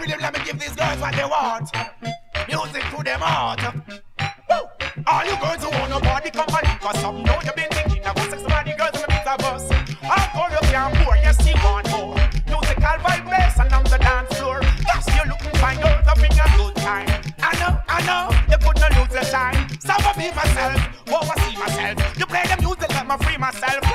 rhythm, let me give these girls what they want. Music to them heart. Woo! All you girls who want nobody company, cause some know you've been thinking about sex money girls in the mix of us. Hardcore you can't pour, yes you want more. Musical vibe bass and on the dance floor. Yes, you're looking fine, girls having a good time. I know, you could not lose your time. Some of me myself, oh I see myself. You play the music, let me free myself.